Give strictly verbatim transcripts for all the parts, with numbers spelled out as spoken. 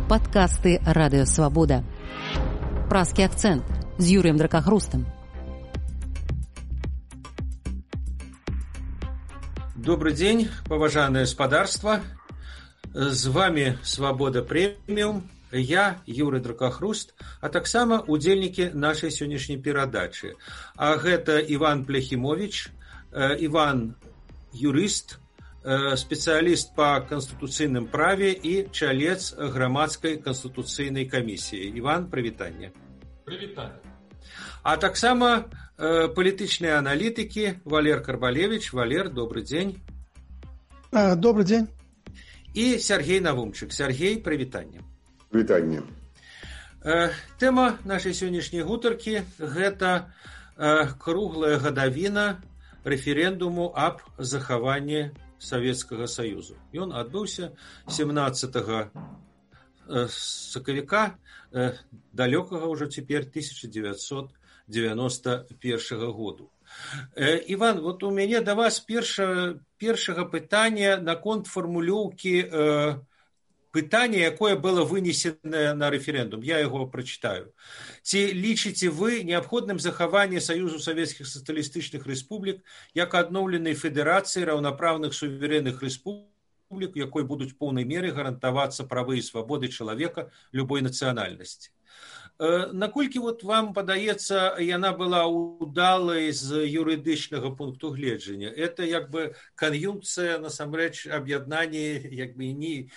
Падкасты Радыёвабода. Празкі акцэнт з Юрыем Дракахрустам. Добрый день, поважанное господарство. З вами Свобода Премиум. Я, Юрий Дракахруст, а таксама удзельнікі нашай сённяшняй перадачы. А гэта Іван Пляхімович, Іван юрыст, спецыяліст па канстытуцыйным праве і чалец грамадскай канстытуцыйнай камісіі. Іван, прывітанне. Прывітанне. А таксама палітычныя аналітыкі Валер Карбалевич. Валер, добрый дзень. Добрый дзень. І Сергей Навумчык. Сергей, прывітанне. Прывітанне. Тэма нашай сённяшняй гутаркі гэта круглая гадавіна рэферэндуму аб захаванні Савецкага Саюзу. Ён адбыўся семнаццатага сакавіка далёкага ўжо цяпер тысяча дзевяцьсот дзевяноста першага году. Іван, вот у мяне да вас перша, першага пытання наконт фармулёўкі пытання, якое было вынесенае на рэферэндум. Я яго прачытаю. Ці лічыце вы неабходным захаванне Саюзу Савецкіх Сацыялістычных Рэспублік як адноўленай федэрацыі раўнапраўных суверэнных рэспублік, якой будуць у поўнай меры гарантавацца правы і свабоды чалавека любой нацыянальнасці? Наколькі вот вам падаецца, яна была удалай з юрыдычнага пункту гледжання? Это як бы кан'юнкцыя, насамрэч, аб'яднанне як бы не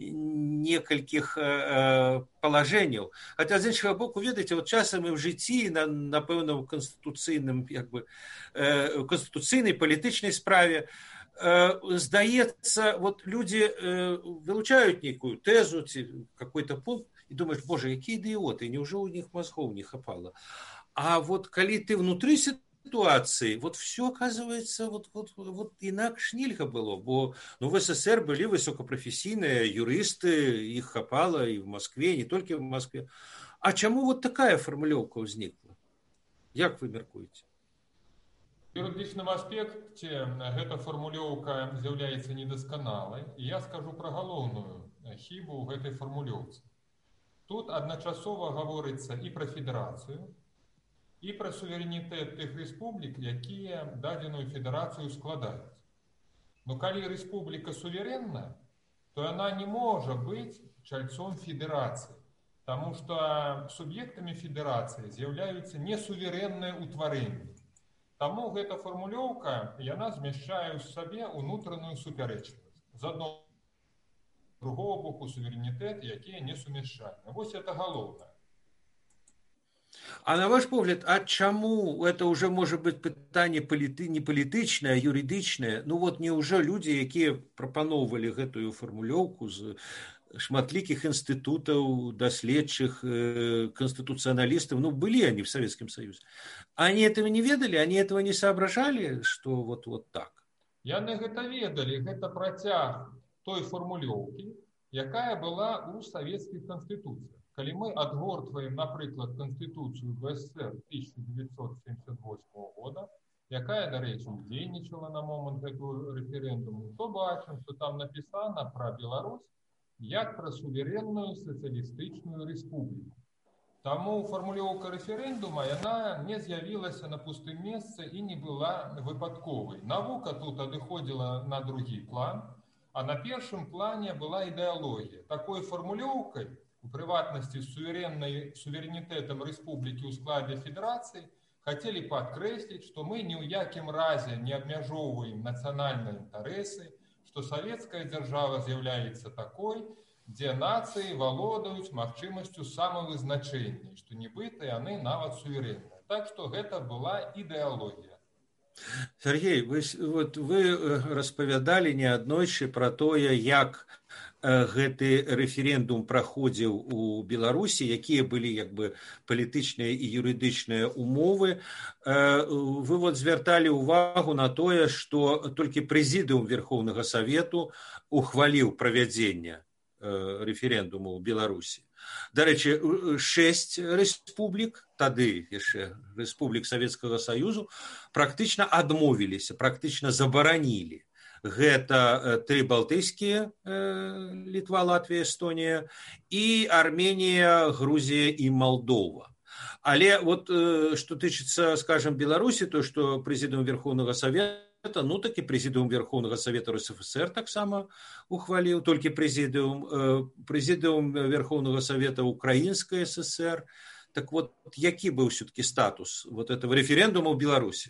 некалькіх э, палажэнняў. Хаця, з іншага боку, ведаеце, вот часам і ў жыцці, на, напэўна, ў канстытуцыйным, як бы, э, канстытуцыйнай палітычнай справе, э, здаецца, вот людзі э, вылучаюць нейкую тэзу ці какой-то пункт, и думаешь, боже, какие идиоты, неужели у них мозгов не хапало? А вот коли ты внутри ситуации, вот все оказывается, вот, вот, вот инакш нельга было, бо ну, в СССР были высокопрофессийные юристы, их хапало и в Москве, не только в Москве. А чему вот такая формулёўка возникла? Як вы меркуеце? В юридычном аспекте эта формулёўка з'яўляецца недасканалай, и я скажу про галоўную хібу ў гэтай формулёўцы. Тут адначасова гаворыцца і пра федэрацыю, і пра суверэнітэт тых рэспублік, якія дадзеную федэрацыю складаюць. Но калі рэспубліка суверэнна, то яна не можа быць чальцом федэрацыі, таму што суб'ектамі федэрацыі з'яўляюцца несуверэнныя ўтварэнні. Таму гэта формулёўка, яна змяшчае ў сабе ўнутраную супярэчлівасць. З адной другого боку суверэнітэт, якія не сумяшчальны. Вось это галоўнае. А на ваш погляд, а чаму это уже может быть пытанне паліты, не палітычнае, а юридычнае? Ну вот не ўжо людзі, якія прапаноўвалі гэтую фармулёўку з шматлікіх інстытутаў, даследчых, э, канстытуцыяналістаў, ну былі они в Советском Союзе. Они этого не ведали, они этого не соображали, что вот, вот так? Яны гэта ведалі, гэта працяг той формулёўкі, якая была ў савецкіх канстытуцыях. Калі мы адгортваем, напрыклад, канстытуцыю БССР тысяча девятьсот семьдесят восьмого года, якая, дарэчы, дзейнічала на момант гэтага рэферэндуму, то бачым, што там напісана пра Беларусь як пра суверэнную сацыялістычную рэспубліку. Таму фармулёўка рэферэндума, яна не з'явілася на пустым месцы і не была выпадковай. Навука тут адыходзіла на другі план, а на першым плане была ідэалогія. Такой фармулёўкай, у прыватнасці суверэннай суверэнітэтам рэспублікі ў складзе федэрацыі, хацелі падкрэсліць, што мы ні ў якім разе не абмяжоўваем нацыянальныя інтарэсы, што савецкая дзяржава з'яўляецца такой, дзе нацыі валодаюць магчымасцю самавызначэння, што нібыта яны нават суверэнныя. Так што гэта была ідэалогія. Сергей, вы, вот, вы распавядалі неаднойчы пра тое, як гэты рэферэндум праходзіў у Беларусі, якія былі як бы палітычныя і юрыдычныя умовы. Вы вот звярталі ўвагу на тое, што толькі прэзідыум Верхоўнага Савету ухваліў правядзенне рэферэндуму ў Беларусі. Дарэчы, шэсць рэспублік, тады яшчэ рэспублік Савецкага Саюзу, практычна адмовіліся, практычна забаранілі гэта тры балтыйскія, Літва, Латвія, Эстонія, і Арменія, Грузія і Молдова. Але вот што тычыцца, скажем, Беларусі, то што прэзідыум Верховнага Савета, ну такі прэзідыум Верховнага Савета РСФСР таксама ухваліў, толькі прэзідыум, прэзідыум Верховнага Савета Украінскай ССР. Так вот, які быў все-таки статус вот этого референдума ў Беларусі?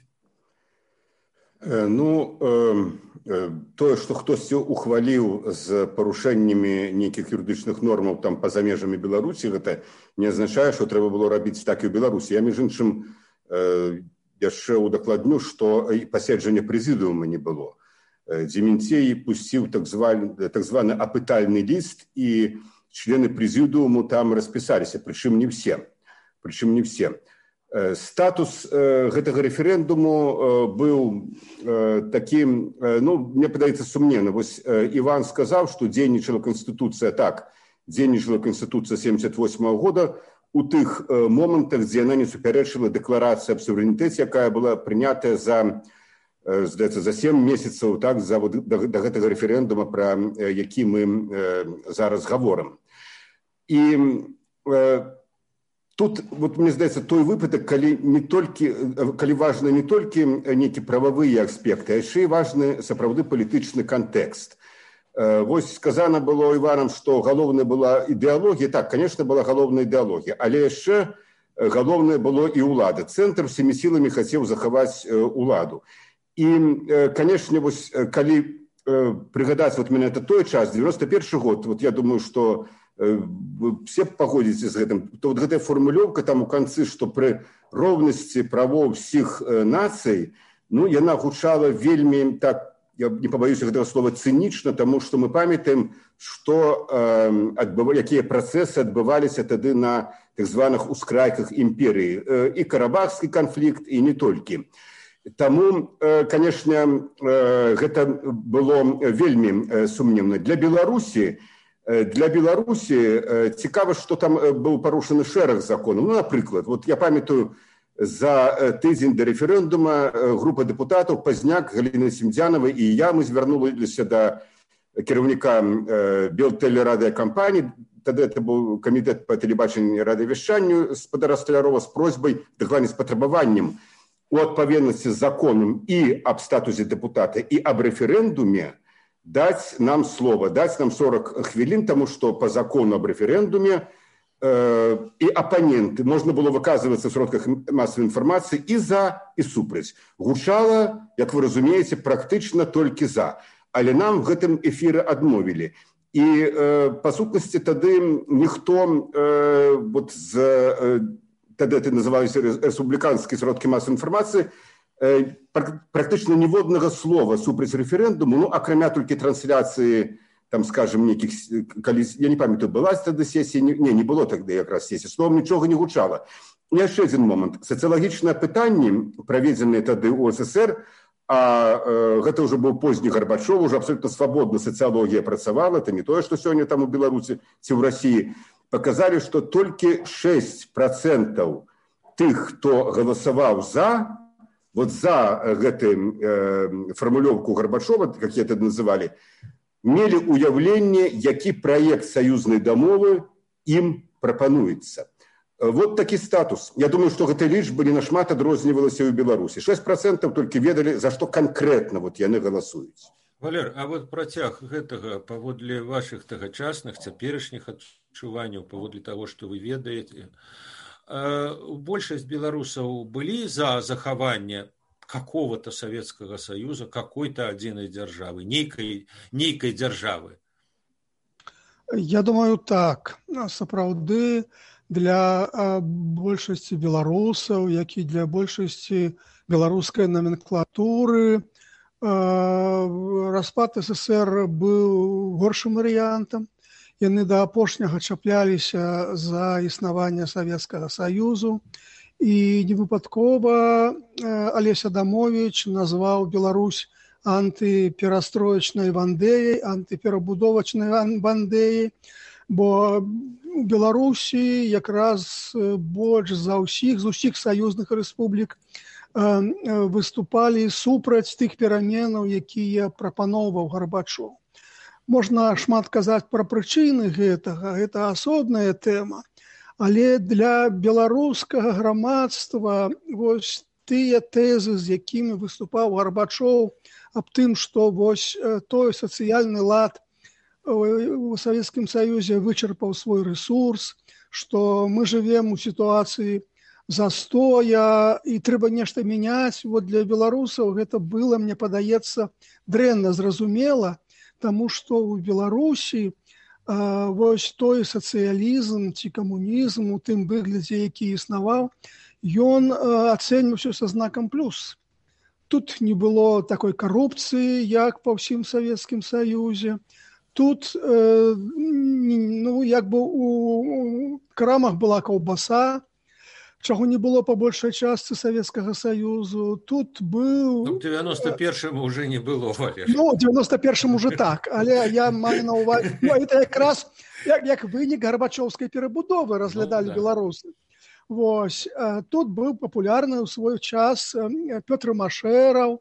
Ну, тое, што хтосьці ухваліў з парушэннямі нейкіх юрыдычных нормаў там па-за межамі Беларусі, гэта не азначае, што трэба было рабіць так і ў Беларусі. Я, між іншым, яшчэ удакладню, што і паседжання прэзідыума не было. Дземінцей пусціў так званы, так званы апытальны ліст, і члены прэзідыуму там распісаліся, прычым не все. Прычым не все. Статус гэтага рэферэндуму быў такім, ну, мне падаецца сумненна. Вось Іван сказаў, што дзейнічала Канстытуцыя так, дзейнічала Канстытуцыя семьдесят восьмого года у тых момантах, дзе яна не супярэчыла дэкларацыі аб суверэнітэце, якая была прынятая за, здаецца, за сем месяцаў, так, за, да, да гэтага рэферэндума, пра які мы зараз гаворым. І тут, вот, мне здаецца, той выпадак, калі, не толькі, калі важны не толькі нейкі прававыя аспекты, а яшчэ і важны сапраўды палітычны кантэкст. Вось сказана было Іванам, што галоўная была ідэалогія. Так, конечно, была галоўная ідэалогія, але яшчэ галоўнае было і ўлада. Цэнтр всімі сіламі хацеў захаваць уладу. І, конечно, вось, калі прыгадаць вот менавіта той час, девяносто першы год, вот я думаю, што все погодзіцца з гэтым, то вот гэтая формулёўка там у канцы, што пры роўнасці правоў усіх нацый, ну, яна гучала вельмі, так, я не побоюсь гэтага слова, цынічна, таму што мы памятаем, што э, адбыв... якія працэсы адбываліся тады на так званых ускрайках імперыі. Э, і карабахскі канфлікт, і не толькі. Таму, э, канешне, э, гэта было вельмі э, сумневна. Для Беларусі Для Беларусі цікава, што там быў парушаны шэраг законаў. Ну, напрыклад, вот я памятаю, за тыдзень да рэферэндума група дэпутатаў Пазняк, Галіна Семдзянова і я, мы звярнуліся да кіраўніка Белтэлерадыёкампаніі, тады это быў камітэт па тэлебачанню і радыёвяшчанню спадара Сталярова з просьбай, дакладней з патрабаваннем у адпаведнасці з законам і аб статусе дэпутата, і аб рэферэндуме даць нам слова, даць нам сорок хвілін, таму што па закону аб рэферэндуме э, і апаненты можна было выказвацца ў сродках масавай інфармацыі і за, і супраць. Гучала, як вы разумееце, практычна толькі за. Але нам в гэтым эфіры адмовілі. І э, па сутнасці тады ніхто э, вот з, э, тады это называліся рэспубліканскія сродкі масавай інфармацыі, практычна ніводнага слова супраць рэферэндуму, ну, акрамя толькі трансляцыі, там, скажем, нейкіх, калі, я не памятаю, была тады сесія, не, не было тады якраз сесія, словом, нічога не гучала. І яшчэ адзін момант. Сацыялагічныя пытанні, праведзеныя тады ў СССР, а э, гэта ўжо быў позні Гарбачов, уже абсолютно свабодна сацыялогія працавала, это не тое, што сёння там у Беларусі ці ў Расіі, паказалі, што толькі шэсць працэнтаў тых, хто галасаваў за, вот за гэтым э, формулёўку Гарбачова, как я это называли, мелі уяўленне, які праект саюзнай дамовы ім прапануецца. Вот такі статус. Я думаю, што гэтыя лічбы не нашмат адрознівалася ў Беларусі. шэсць працэнтаў толькі ведалі, за што канкрэтна вот яны галасуюць. Валер, а вот працяг гэтага паводле вашых тагачасных, цяперашніх адчуванняў, паводле таго, што вы ведаеце, большасць беларусаў былі за захаванне какого-то Советского Союза, какой-то адзінай дзяржавы, нейкай, нейкай дзяржавы? Я думаю, так. Сапраўды, для большасці беларусаў, як і для большасці беларускай номенклатуры, распад СССР быў горшым варыянтам. Яны да апошняга чапляліся за існаванне Савецкага Саюзу. І невыпадкова Алесь Адамович назваў Беларусь антыперастроечнай вандэяй, антыперабудовачнай вандэяй, бо у Беларусі якраз больш за ўсіх, з усіх саюзных рэспублік выступалі супраць тых пераменаў, якія прапаноўваў Гарбачоў. Можна шмат казаць пра прычыны гэтага, гэта асобная тэма, але для беларускага грамадства вось тыя тэзы, з якімі выступаў Гарбачоў аб тым, што вось той сацыяльны лад у Савецкім Саюзе вычарпаў свой рэсурс, што мы жывем у сітуацыі застоя і трэба нешта мяняць. Вот для беларусаў гэта было, мне падаецца, дрэнна зразумела, таму што ў Беларусі а, вось той сацыялізм ці камунізм у тым выглядзе, які існаваў, ён ацэньваўся са знакам плюс. Тут не было такой карупцыі, як па ўсім Савецкім Саюзе. Тут э, ну, як бы у крамах была каўбаса, чаго не было па большай частцы Савецкага Саюзу. Тут быў... Ну, в девяносто первом уже не было, Валер. Ну, в девяносто первом уже так, але я маю на увазе... Ну, это якраз як, як вынік гарбачоўскай перабудовы разглядалі ну, да. беларусы. Вось. Тут быў папулярны ў свой час Пётр Машэраў,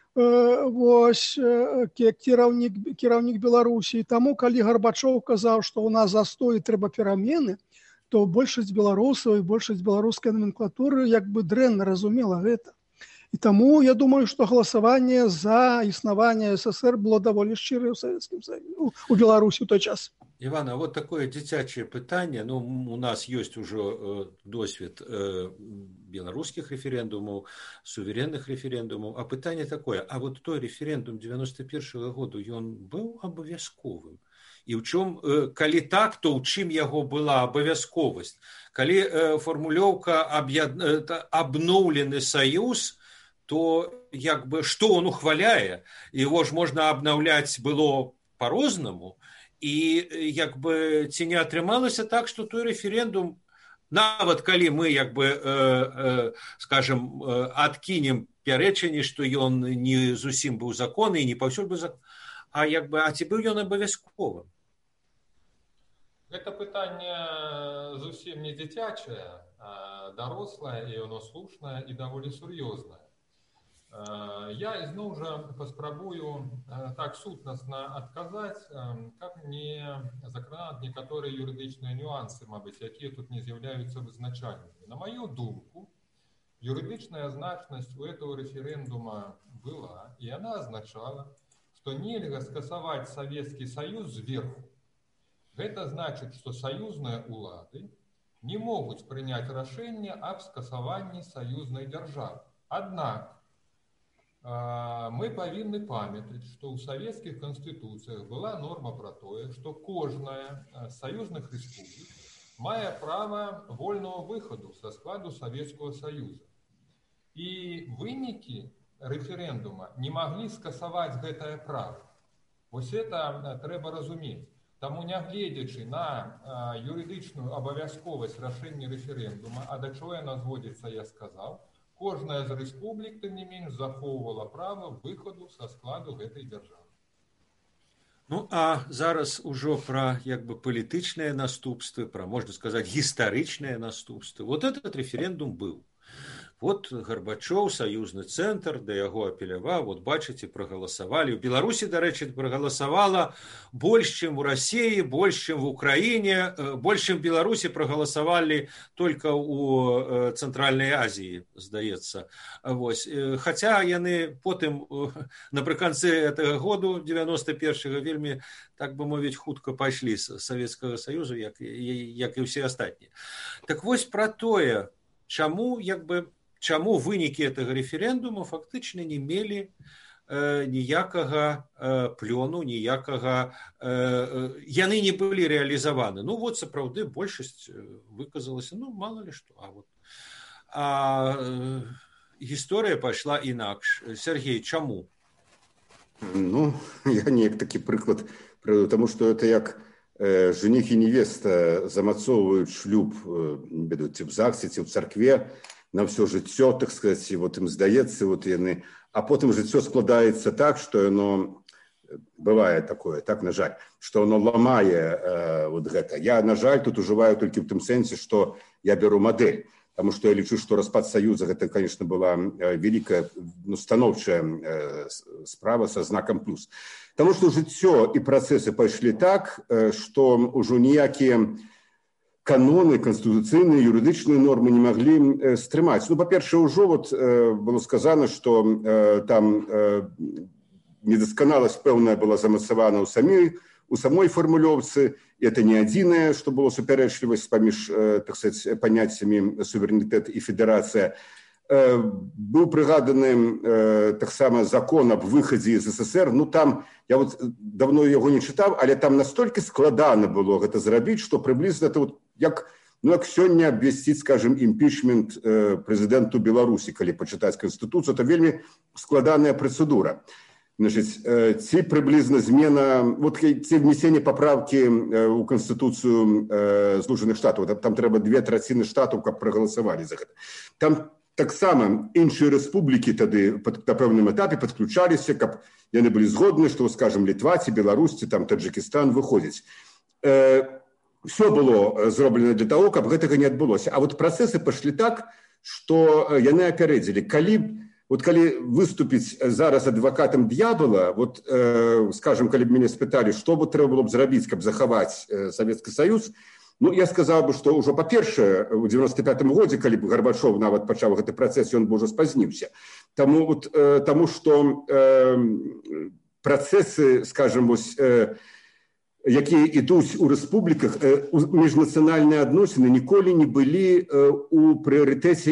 вось, кіраўнік, кіраўнік Беларусі. Таму, калі Гарбачоў казаў, што ў нас застой, трэба перамены, то большасць беларусаў і большасць беларускай номенклатуры як бы дрэнна разумела гэта. І таму я думаю, што галасаванне за існаванне СССР было даволі шчырае ў Савецкім Саюзе, у Беларусі ў той час. Иван, а вот такое дзіцячае пытанне, ну, у нас ёсць ужо э, досвед э, беларускіх рэферэндумаў, суверенных рэферэндумаў, а пытанне такое, а вот той рэферэндум девяносто первого году, ён быў абавязковым? І ў чым, э, калі так, то ў чым яго была абавязковасць? Калі э, фармулёўка аб'яд... э, абноўлены саюз, то як бы што он ухваляе? Его ж можна абнаўляць было по-рознаму. І як бы ці не атрымалася так, што той рэферэндум, нават калі мы як бы, э, э, скажем, э, адкінем пярэчанне, што ён не зусім быў законны і не паўсюль быў закон, а як бы, а ці быў ён абавязковым? Гэта пытанне зусім не дзіцячае, а дарослае, і оно слушнае і даволі сур'ёзнае. Я ізноў жа паспрабую так сутнасна адказаць, каб не закранаць некаторыя юрыдычныя нюансы, мабыць, якія тут не з'яўляюцца вызначальнымі. На маю думку, юрыдычная значнасць у этого рэферэндума была, і яна азначала, што нельга скасаваць Савецкі Саюз зверху. Гэта значыць, што саюзныя ўлады не могуць прыняць рашэнне аб скасаванні саюзнай дзяржавы. Аднак, мы павінны памятаць, што ў савецкіх канстытуцыях была норма пра тое, што кожная з саюзных рэспублік мае права вольнага выхаду са складу Савецкага Саюза. І вынікі рэферэндума не маглі скасаваць гэтае права. Вось гэта трэба разумець. Таму, нягледзячы на юрыдычную абавязковасць рашэння рэферэндума, а да чаго яна зводзіцца, я сказаў, кожная з рэспублік, тым не менш, захоўвала права выхаду са складу гэтай дзяржавы. Ну, а зараз ужо пра як бы палітычныя наступствы, пра, можна сказаць, гістарычныя наступствы. Вот этот рэферэндум быў. Вот Гарбачоў, саюзны цэнтр, да яго апеляваў, вот бачыце, прагаласавалі. У Беларусі, дарэчы, прагаласавала больш, чым у Расіі, больш, чым в Украіне, больш, чым в Беларусі прагаласавалі только у Цэнтральнай Азіі, здаецца. Вось. Хаця яны потым, напрыканцы гэтага году, девяносто первого, вельмі, так бы мовіць, хутка пайшлі з Савецкага Саюзу, як, як і ўсе астатнія. Так вось пра тое, чаму, як бы, чаму вынікі гэтага рэферэндума фактычна не мелі э, ніякага э, плёну, ніякага... Э, яны не былі рэалізаваны. Ну, вот, сапраўды, большасць выказалася, ну, мало ли што. А, вот. а э, гісторыя пайшла інакш. Сергей, чаму? Ну, я неяк такі прыклад, таму што это як э, жених і невеста замацоўваюць шлюб, э, ці в ЗАГСе, ці в царкве, на все жыццё, так сказать, вот им здаецца, вот яны, а потым жыццё складаецца так, што оно бывае такое, так, на жаль, што оно ламае э, вот гэта. Я, на жаль, тут ужываю толькі в тым сэнсе, што я беру мадэль. потому что я лічу, что распад Союза это, конечно, была великая, ну, становчая справа со знаком плюс. Потому что жыццё и процессы пошли так, что уже ніякія каноны, конституцыйныя, юрыдычныя нормы не могли стрымаць. Ну, по-перше, уже вот было сказано, что там недосконалость пэўная была замацавана ў самой, у самой формулёўцы. Это не адзінае, што было супярэчлівасць паміж, так сказать, паняццямі суверэнітэт і федэрацыя. Быў прыгаданы таксама закон аб выхадзе з СССР. Ну, там, я вот давно яго не чытаў, але там настолькі складана было гэта зрабіць, што прыблізна это вот як, ну, як сёння абвясціць, скажем, імпічмент прэзідэнту Беларусі, калі пачытаць Канстытуцыю, это вельмі складаная працэдура. Значит, ці прыблізна змена, вот ці внесение поправки у Конституцию Злучаных Штатаў, там трэба две траціны штатаў, каб прагаласавалі за гэта. Там таксама іншыя рэспублікі тады на пэўным этапе падключаліся, каб яны былі згодны, што, скажем, Літва ці Беларусь, ці там Таджикистан выходзіць. Все было зроблена для того, каб гэтага не адбылося. А вот працэсы пашлі так, што яны апярэдзілі. Калі Вот калі выступіць зараз адвакатам д'ябала, вот, э, скажем, калі б мяне спыталі, што бы трэба было б зрабіць, каб захаваць э, Савецкі Саюз, ну, я сказаў бы, што ўжо, па-першае, у девяносто пятым годзе, калі б Гарбачоў нават пачаў гэты працэс, ён бы ўжо спазніўся. Таму, вот, э, таму што э, працэсы, скажем, вось, э, якія ідуць у рэспубліках, міжнацыянальныя адносіны ніколі не былі у прыярытэце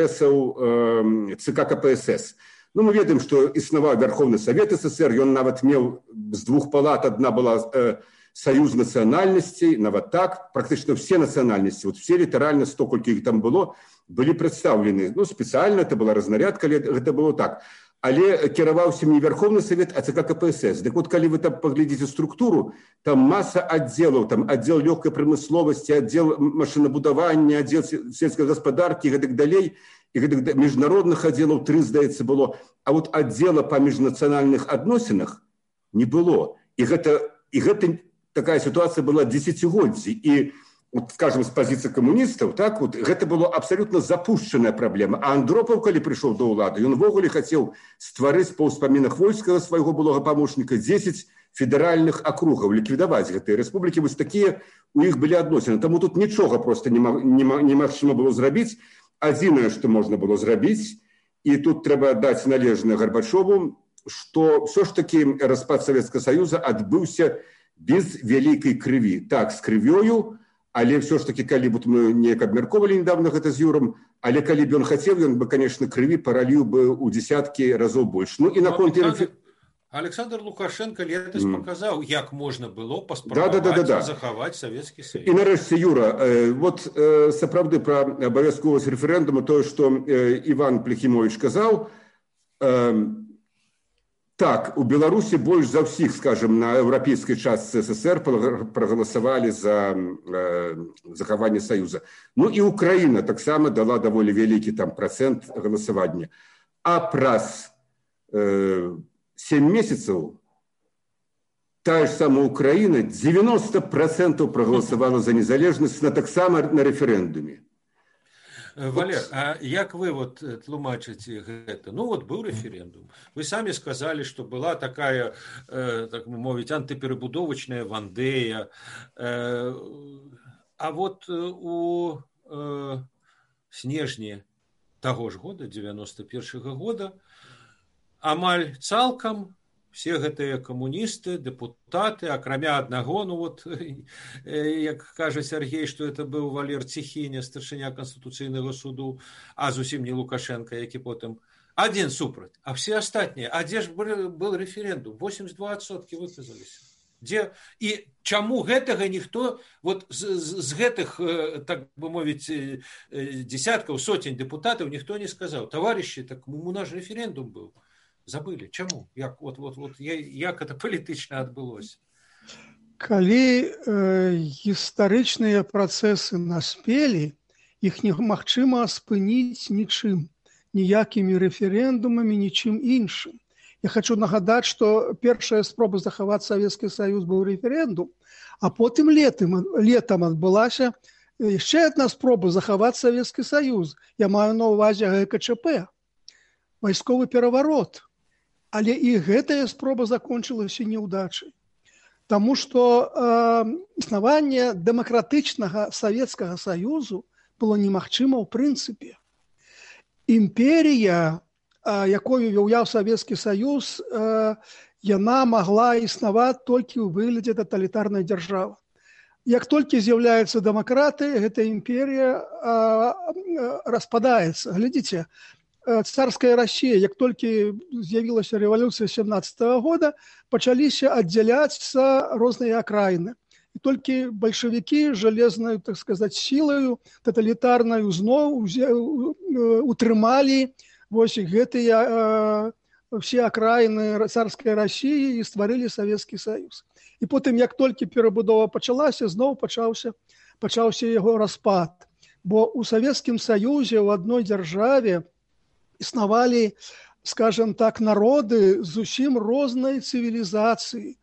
інтарэсаў ЦК КПСС. Ну, мы ведаем, што існаваў Верховны Савет СССР, ён нават меў з двух палат, адна была саюз нацыянальнасцей, нават так, практычна все нацыянальнасці, вот все літаральна, сто колькі іх там было, былі прадстаўлены. Ну, спецыяльна, это была разнарядка, але гэта было так. Але кіраваўся не Верховны Совет, а ЦК КПСС. Так вот, калі вы там паглядзіце структуру, там маса аддзелаў, там аддзел лёгкай прамысловасці, аддзел машынабудавання, аддзел сельскай гаспадаркі, гэтак далей, і гэтак міжнародных аддзелаў тры, здаецца, было. А вот аддзела па міжнацыянальных адносінах не было. І гэта, і гэта такая ситуация была десятигоддзі. І вот, скажем, с позиции коммунистов, так, вот, это была абсолютно запущенная проблема. А Андропов, когда пришел до улады, он ввогуле хотел стварыць по успоминах Вольского, своего былога помощника, десять федеральных округов, ликвидовать гэтыя республики. Вот такие у них были адносіны. Тому тут ничего просто немагчыма было зрабіць. Адзінае, что можно было зрабіць, и тут трэба аддаць належнае Горбачову, что все ж таки распад Советского Союза адбыўся без вялікай крыві. Так, с крывёю, але все ж таки, калі б мы неяк абмяркоўвалі недавно гэта з Юром, але калі б ён хацеў, ён бы, конечно, крыві параліў бы у десяткі разоў больш. Ну і наконт Александр, Александр Лукашенко летась mm. показаў, як можна было паспрабаваць да, да, да, да. захаваць Савецкі Саюз. І нарэшце, Юра, э, вот э, сапраўды пра абавязковасць рэферэндуму, тое, што э, Іван Плехімович казаў, э, так, у Беларусі больш за ўсіх, скажем, на еўрапейскай частцы СССР прагаласавалі за э, захаванне Саюза. Ну і Украіна таксама дала даволі вялікі там працэнт галасавання. А праз э, сем месяцаў тая ж самая Украіна девяносто процентов прагаласавала за незалежнасць на таксама на рэферэндуме. Валер, а як вы вот тлумачыце гэта? Ну вот быў рэферэндум. Вы самі сказалі, што была такая, э, так мовіць, антыперабудовачная Вандея. Э, а вот у э, снежні таго ж года, девяносто першага года, амаль цалкам все гэтыя камуністы, дэпутаты, акрамя аднаго, ну вот, як кажа Сергей, што это быў Валер Ціхіня, старшыня Канстытуцыйнага суду, а зусім не Лукашенко, які потым адзін супраць, а все астатнія. А дзе ж был рэферэндум? восемьдесят два адсоткі выказаліся. Дзе? І чаму гэтага ніхто, вот з, з, з гэтых, так бы мовіць, десяткаў, сотень дэпутатаў ніхто не сказаў: таварышы, так у нас рэферэндум быў. Забылі. Чаму? Як, вот, вот, вот, як это палітычна адбылося? Калі э, гістарычныя працэсы наспелі, іх немагчыма спыніць нічым, ніякімі рэферэндумамі, нічым іншым. Я хочу нагадаць, што першая спроба захаваць Савецкі Саюз быў рэферэндум, а потым летам, летам адбылася яшчэ адна спроба захаваць Савецкі Саюз. Я маю на ўвазе гэ ка чэ пэ, вайсковы пераварот. Але і гэтая спроба закончылася неўдачай. Таму што э, існаванне дэмакратычнага Савецкага Саюзу было немагчыма ў прынцыпе. Імперія, э, якую уяўляў Савецкі Саюз, э, яна магла існаваць толькі ў выглядзе таталітарнай дзяржавы. Як толькі з'яўляецца дэмакратыя, гэта імперія э, распадаецца. Глядзіце, царская Россия, як толькі з'явілася рэвалюцыя сямнаццатага года, пачаліся аддзяляцца розныя акраіны. І толькі бальшавікі жалезнаю, так сказаць, сілаю таталітарнаю зноў утрымалі вось гэтыя э, все акраіны царскай России і стварылі Савецкі Саюз. І потым, як толькі перабудова пачалася, зноў пачаўся, пачаўся яго распад. Бо ў Савецкім Саюзе ў адной дзяржаве існавалі, скажем так, народы зусім рознай цывілізацыі,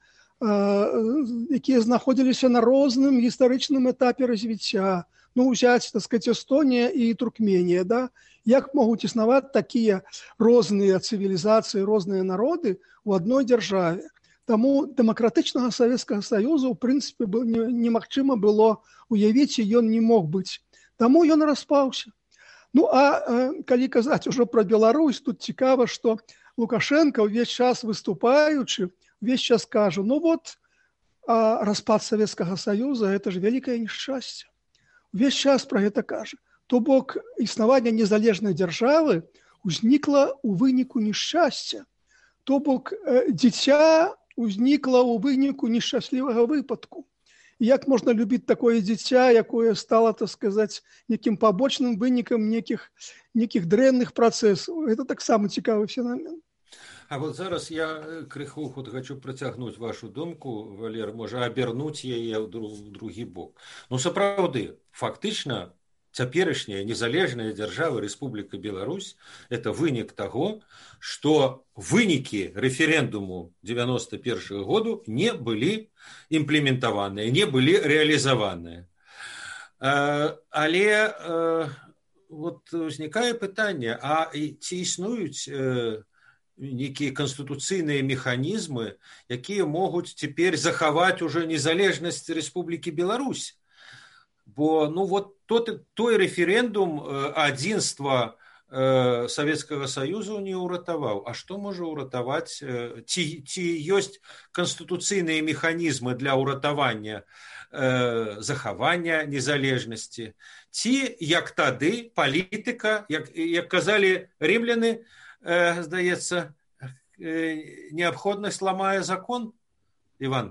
якія знаходзіліся на розным гістарычным этапе развіцця. Ну, ўзяць, так сказать, Эстонія і Туркменія, да? Як могуць існаваць такія розныя цывілізацыі, розныя народы ў адной дзяржаве? Таму дэмакратычнага Савецкага Саюзу, ў прынцыпе, немагчыма было уявіць, і ён не мог быць. Таму ён распаўся. Ну, а э, калі казаць ужо пра Беларусь, тут цікава, што Лукашенко ўвесь час выступаючы, увесь час кажа, ну вот, а распад Савецкага Саюза, это ж вялікае нешчасце. Увесь час пра гэта кажа. То бок, існаванне незалежнай дзяржавы узнікла ў выніку нешчасця. То бок, э, дзіця узнікла ў выніку нешчаслівага выпадку. Як можна любіць такое дзіця, якое стало, так сказаць, некім пабочным вынікам некіх, некіх дрэнных працэсаў. Это таксама цікавы феномен. А вот зараз я крыху хочу працягнуць вашу думку, Валер, можа абернуць яе ў другі бок. Ну, сапраўды, фактычна, цяперашняя незалежная дзяржава Рэспубліка Беларусь – это вынік таго, што вынікі рэферэндуму девяносто первого году не былі імплементаваныя, не былі рэалізаваныя. Але вот узнікае пытанне, а ці існуюць некія канстытуцыйныя механізмы, якія могуць цяпер захаваць уже незалежнасць Рэспублікі Беларусь? Бо ну вот тот, той рэферэндум адзінства э, Савецкага Саюзу не ўратаваў. А што можа ўратаваць? Э, ці, ці ёсць канстытуцыйныя механізмы для ўратавання э, захавання незалежнасці? Ці, як тады, палітыка, як, як казалі рымляны, э, здаецца, э, неабходнасць ламае закон? Іван?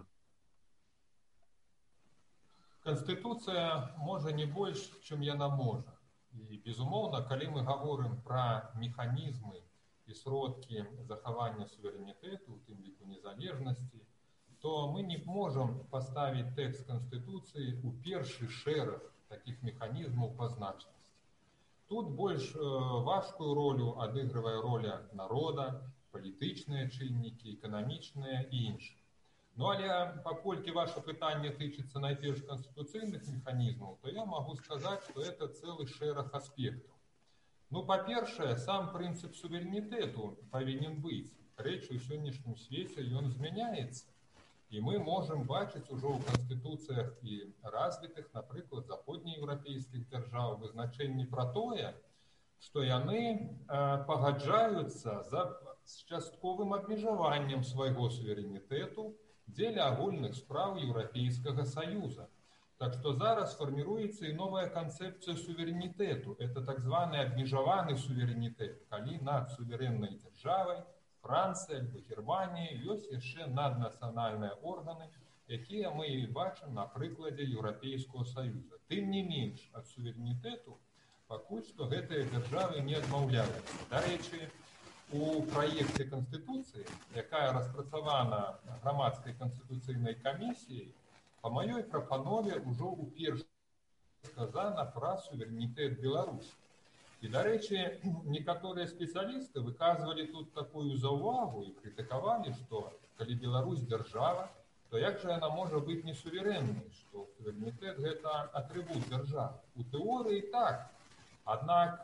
Конституция можа не больш, чым яна можа. І, безумоўна, калі мы гаворым пра механізмы і сродкі захавання суверэнітэту, у тым ліку незалежнасці, то мы не можам паставіць тэкст Конституцыі ў першы шэраг такіх механізмаў па значнасці. Тут больш э, важкую ролю адыгрывае роля народа, палітычныя чыннікі, эканамічныя і іншыя. Ну, але паколькі ваше пытанне тычыцца найперш канстытуцыйных механізмаў, то я магу сказаць, што это цэлы шэраг аспектаў. Ну, па-першае, сам прынцып суверэнітэту павінен быць. Рэч у сённяшнім свеце ён змяняецца. І мы можам бачыць ужо ў канстытуцыях і развітых, напрыклад, заходнееўрапейскіх дзяржаў вызначэнні пра тое, што яны э, пагаджаюцца за з частковым абмежаваннем свайго суверэнітэту дзеля агульных спраў Еўрапейскага Саюза. Так што зараз фарміруецца і новая канцэпцыя суверэнітэту. Это так званы абмежаваны суверэнітэт, калі над суверэннай дзяржавай, Францыя альбо Германія, ёсць яшчэ наднацыянальныя органы, якія мы і бачым на прыкладзе Еўрапейскага Саюза. Тым не менш, ад суверэнітэту пакуль што гэтыя дзяржавы не адмаўляюцца. Дарэчы, у праекце Конституцыі, якая распрацавана грамадскай канстытуцыйнай камісіяй, па маёй прапанове ўжо ўпершыню сказана пра суверэнітэт Беларусі. І, дарэчы, некаторыя спецыялісты выказвалі тут такую заўвагу і крытыкавалі, што калі Беларусь дзяржава, то як же яна можа быць не суверэннай, што суверэнітэт – гэта атрыбут дзяржавы? У тэорыі так. Аднак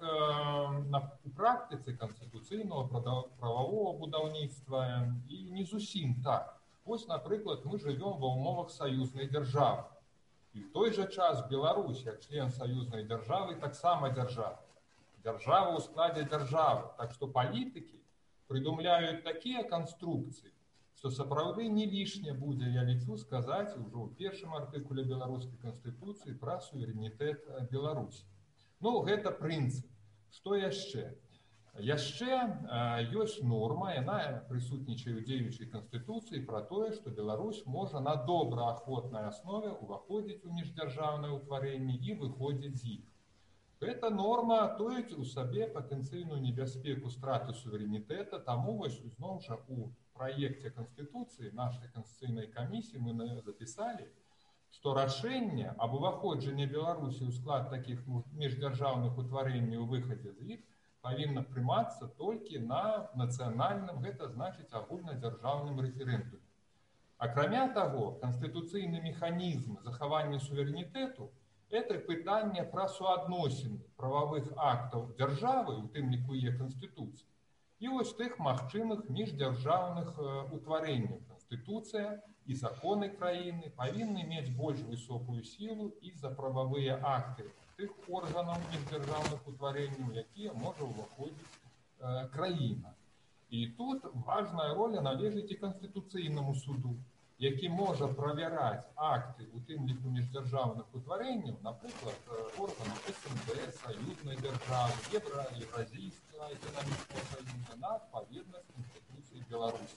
у практыцы канстытуцыйнага прававога будаўніцтва і не зусім так. Вось, напрыклад, мы жывём ва ўмовах саюзнай дзяржавы. І ў той жа час Беларусь, як член саюзнай дзяржавы, таксама дзяржава. Дзяржава ў складзе дзяржавы. Так што палітыкі прыдумляюць такія канструкцыі, што сапраўды не лішне будзе, я лічу, сказаць ужо ў першым артыкуле беларускай канстытуцыі пра суверэнітэт Беларусі. Ну, гэта прынцып. Што яшчэ? Яшчэ ёсць норма, яна прысутнічае ў дзеючай канстытуцыі пра тое, што Беларусь можа на добраахвотнай аснове ўваходзіць у міждзяржаўнае ўтварэнне і выходзіць з іх. Гэта норма тоіць у сабе патэнцыйную небяспеку страты суверэнітэта, таму вось зноў жа у праекце канстытуцыі нашай канстытуцыйнай камісіі мы запісалі, што рашэнне аб уваходжанні Беларусі ў склад такіх міждзяржаўных утварэнняў у выхадзе з іх павінна прымацца толькі на нацыянальным, гэта значыць агульнадзяржаўным рэферэндуме. Акрамя таго, канстытуцыйны механізм захавання суверэнітэту – гэта пытанне пра суадносіны прававых актаў дзяржавы, у тым ліку і Канстытуцыі, і вось тых магчымых міждзяржаўных утварэнняў. Канстытуцыя і законы краіны павінны мець больш высокую сілу і за прававыя акты тых органаў міждзяржаўных утварэнняў, якія можа ўваходзіць э, краіна. І тут важная роля належыць і Канстытуцыйнаму суду, які можа правяраць акты у тым ліку міждзяржаўных утварэнняў, напрыклад, органаў эс эн дэ, саюзнай дзяржавы, Евразійскага эканамічнага саюза на адпаведнасць Канстытуцыі Беларусі.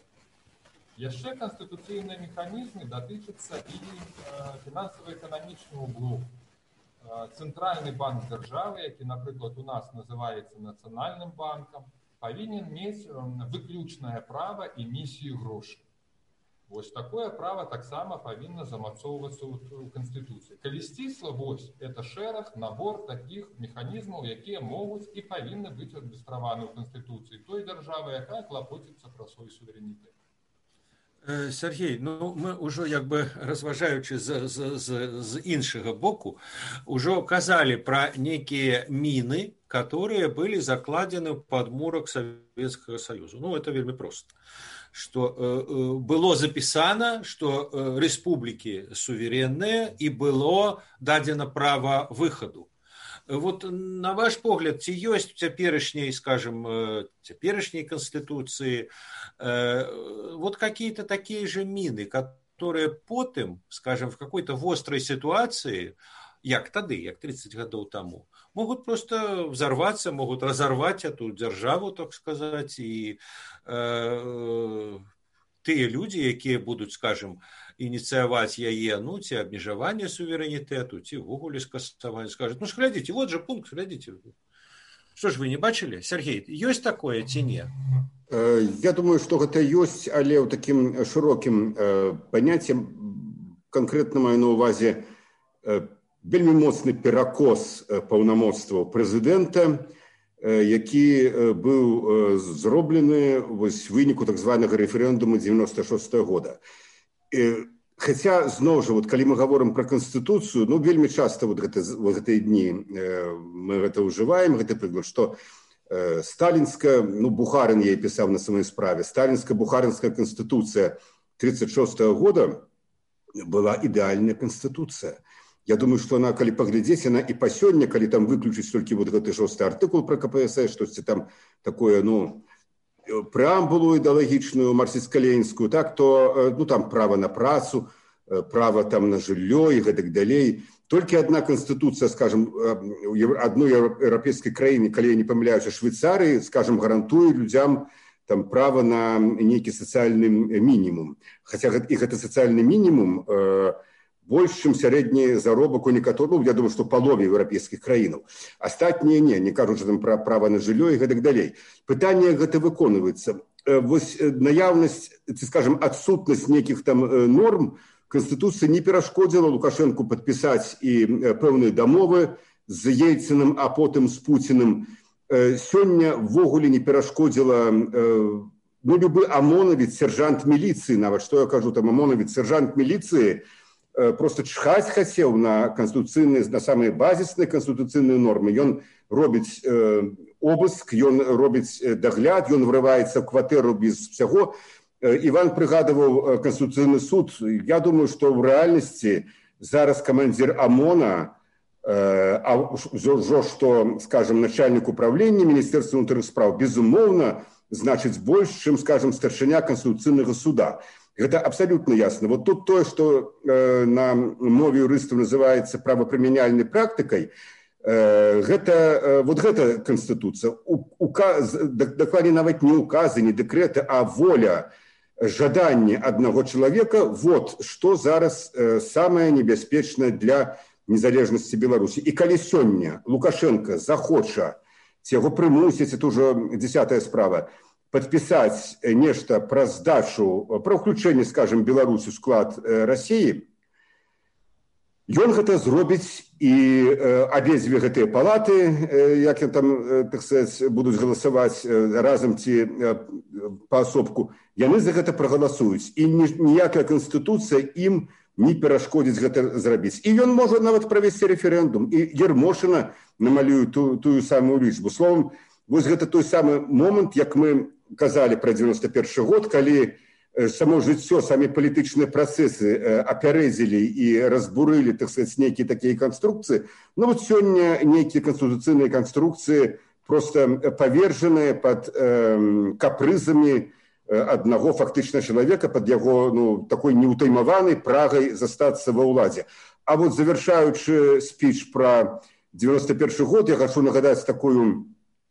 Яшчэ канстытуцыйныя механізмы датычацца і фінансава-эканамічнага блоку. Цэнтральны банк дзяржавы, які, напрыклад, у нас называецца нацыянальным банкам, павінен мець выключнае права эмісіі грошай. Вось такое права таксама павінна замацоўвацца ў Канстытуцыі. Калі сцісла, вось, это шэраг, набор такіх механізмаў, якія могуць і павінны быць адлюстраваны ў Канстытуцыі той дзяржавы, якая клапоціцца пра свой суверэнітэт. Сергей, ну мы ўжо як бы разважаючы з, з, з, з іншага боку, ўжо казалі пра нейкія міны, которые былі закладзены ў падмурак Савецкага Саюзу. Ну, это вельмі проста. Што э, было запісана, што э, рэспублікі суверэнныя і было дадзена права выхаду. Вот на ваш погляд, ці ёсць у цяперашняй, скажем, цяперашняй Конституции э, вот какие-то такие же мины, которые потым, скажем, в какой-то острой ситуации, як тады, як тридцать гадоў таму, могут просто взорваться, могут разорвать эту державу, так сказать, и э, тыя люди, якія будут, скажем, инициировать яе, ну, ці абмежаванне суверэнітэту, ці ввогуле скасаванне, скажут, ну, глядите, вот же пункт, глядите. Что ж вы не бачили? Сергей, есть такое ці не? Я думаю, что это есть, але ў таким широким понятием, конкретно маю на увазе вельмі моцны перакос паўнамоцтваў прэзідэнта, які быў зроблены вось выніку так званага рэферэндуму девяносто шестого года. Хотя, зноў жа, вот, калі мы говорим про Конституцию, ну, вельмі часто вот, гэта, вот гэтыя дні мы гэта ўжываем, гэты прыклад, што э, сталінская, ну, Бухарин я пісаў на самой справе, сталінская-бухаринская Конституция тридцать шестого года была ідэальная Конституция. Я думаю, что она, калі паглядзець, она і па сёння, калі там выключыць толькі вот гэты шосты артыкул про ка пэ эс эс, штосьці там такое, ну, преамбулу ідэалагічную марксістско-ленінскую, так, то, ну, там право на працу, право там на жыллё і гэтак далей. Толькі одна Конституция, скажем, одной европейской краіны, калі я не памыляюся, Швейцарии, скажем, гарантуе людям там право на нейкі социальный минимум. Хотя и гэта социальный минимум э, больше, чем средний заробак у некаторых, ну, я думаю, что полове европейских краінаў. Астатнія не, не кажучы там пра права на жыллё і гэтак далей. Пытанне гэта выконваецца. Вось наяўнасць, ці, скажем, адсутнасць нейкіх там норм Конституцыя не перашкодзіла Лукашенку падпісаць і пэўныя дамовы з Ельцыным, а потым з Пуціным. Сёння ввогуле не перашкодзіла ну, любы ОМОНовец, сержант милиции, нават, что я кажу, там ОМОНовец, сержант милиции, просто чхаць хацеў на конституцыйныя, на самыя базісныя конституцыйныя нормы. Ён робіць э, обыск, ён робіць дагляд, ён врываецца в кватэру без всяго. Іван прыгадываў Конституцыйны суд. Я думаю, что в реальности зараз командир ОМОНа, э, а ўжо что, скажем, начальник управления Министерства внутренних справ, безумоўна, значит больше, чем, скажем, старшыня Конституцыйнага суда. Это абсолютно ясно. Вот тут то, что э, на мове юристов называется правоприменяльной практикой, э, это, э, вот эта конституция, указ, докладе нават не указы, не декреты, а воля, жаданне одного человека, вот что зараз э, самое небяспечное для незалежности Беларуси. И коли сёння Лукашенко захоча, яго прымусіць, это уже десятая справа, подписать нечто про сдачу, про включение, скажем, Беларуси в склад России, ён гэта зробіць, и абедзве гэтыя палаты, як я там, так сказать, будут голосовать разом ці поасобку, яны за гэта проголосуюць, и ніякая конституция им не перашкодзіць гэта зрабіць. И ён можа нават правесці референдум, и Ермошина намалюе ту, тую самую лічбу. Словом, вось гэта той самы момент, як мы казали про девяносто первый год, калі само жыццё, самі палітычныя працэсы апярэдзілі і разбурылі, так сказать, нейкія такія конструкции. Ну вот сёння нейкія конституцыйныя конструкции просто поверженные под э, капрызами одного фактычна человека, под яго, ну, такой неутаймаванай прагай застацца ва ўладзе. А вот завершаючы спіч про девяносто первый год, я хочу нагадаць такую,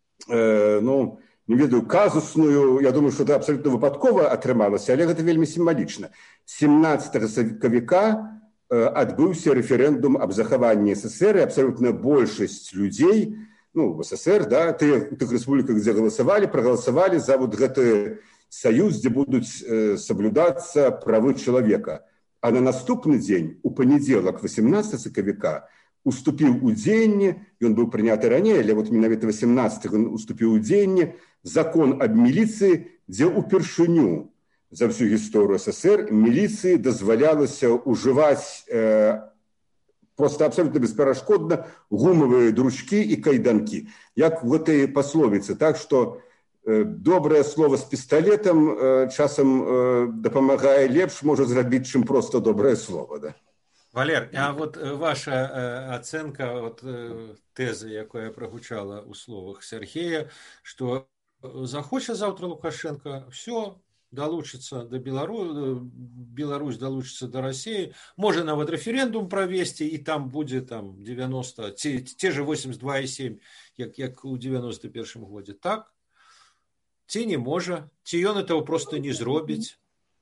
э, ну, не ведаю, казусную, я думаю, что это абсолютно выпадкова атрымалася, але гэта вельмі сімвалічна. семнадцатого сакавіка э, адбыўся рэферэндум аб захаванні СССР, и абсолютная большасць людей, ну, в СССР, да, тых, тых республиках, где голосовали, проголосовали за вот гэты союз, где будут э, соблюдаться правы человека. А на наступны дзень, у панядзелак, восемнадцатого сакавіка, уступіў у дзеянне, ён быў прыняты раней, але вот менавіта восемнадцатого ён уступіў у дзеянне закон аб міліцыі, дзе ўпершыню за всю гісторыю СССР міліцыі дазвалялася ўжываць э, просто абсолютно бесперашкодна гумавыя дручкі і кайданкі. Як в гэтай пасловіцы, так что э, добрае слово з пісталетам э, часам э, дапамагае лепш можа зрабіць, чым просто добрае слово, да. Валер, а вот ваша э, оценка вот, э, тезы, якая прогучала у словах Сергея, что захоча завтра Лукашенко, все, долучится до Беларуси, Беларусь долучится до России, можно нават референдум провести, и там будет там девяносто, те, те же восемьдесят два и семь, як, як у девяносто первом году. Так? Ці не можа, ці ён этого просто не зробіць?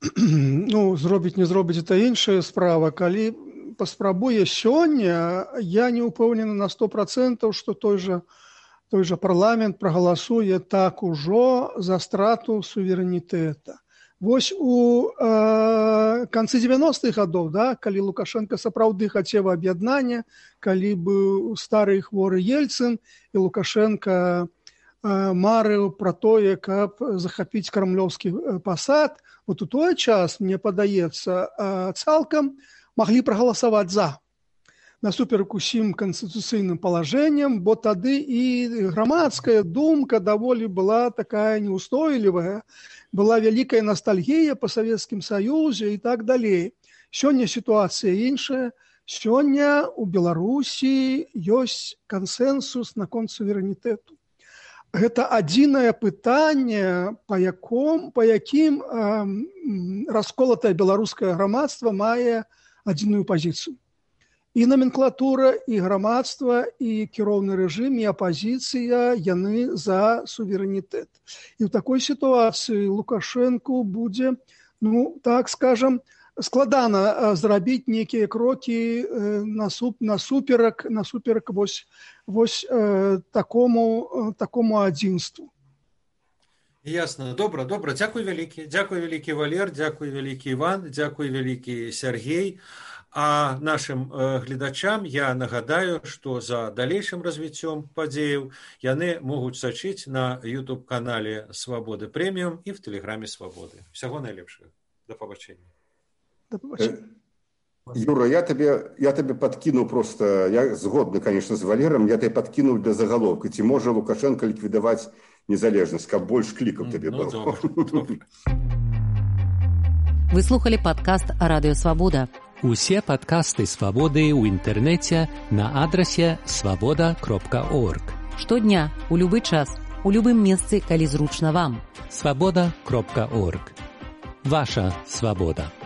Ну, зробіць, не зробіць, это іншая справа. Калі паспрабуе сёння, я не упэўнены на сто процентов, что той же, той же парламент прагаласуе так ужо за страту суверэнітэта. Вось у э, канцы девяностых гадоў, да, калі Лукашенко сапраўды хацеў аб'яднання, калі быў стары хворы Ельцин, і Лукашенко э, марыў пра тое, каб захапіць крамлёўскі пасад, вот у той час, мне падаецца, э, цалкам маглі прагаласаваць за, насуперак усім канстытуцыйным палажэнням, бо тады і грамадская думка даволі была такая неустойлівая, была вялікая ностальгія па Савецкім Саюзе і так далей. Сёння сітуацыя іншая. Сёння у Беларусі ёсць кансэнсус наконт суверэнітэту. Гэта адзінае пытанне, па яком, па якім э, расколатае беларускае грамадства мае адзіную пазіцыю. І номенклатура, і грамадства, і кіроўны рэжым, і апазіцыя, яны за суверэнітэт. І ў такой сітуацыі Лукашэнку будзе, ну, так скажам, складана зрабіць нейкія крокі насуп, насуперак, насуперак вось, вось э, такому, такому адзінству. Ясно. Добра, добра. Дзякуй вялікі. Дзякуй вялікі, Валер, дзякуй вялікі, Іван, дзякуй вялікі, Сергей. А нашим гледачам я нагадаю, што за далейшым развіццём падзеяў яны могуць сачыць на YouTube-канале Свабоды Прэміум і в Тэлеграме Свабоды. Всяго найлепшага. Да пабачэння. Да пабачэння. Юра, я тебе, я тебе подкинул просто, я згодны, конечно, с Валером, я тебе подкинул для заголовка, ці можа Лукашенко ликвидовать незалежность, каб больше кликов тебе ну, было. Добре, добре. Вы слухали падкаст Радыё Свабода. Усе падкасты Свабоды ў інтэрнэце на адрасе свабода кропка орг. Штодня, у любы час, у любым месцы, калі зручна вам. свабода кропка орг. Ваша свабода.